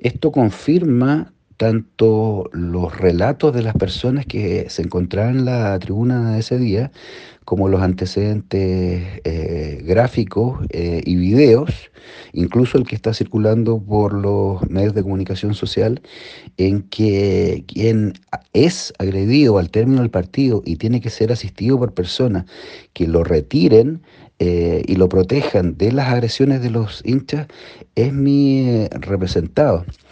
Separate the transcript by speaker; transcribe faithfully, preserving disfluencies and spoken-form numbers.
Speaker 1: Esto confirma tanto los relatos de las personas que se encontraban en la tribuna de ese día, como los antecedentes eh, gráficos eh, y videos, incluso el que está circulando por los medios de comunicación social, en que quien es agredido al término del partido y tiene que ser asistido por personas que lo retiren eh, y lo protejan de las agresiones de los hinchas, es mi eh, representado.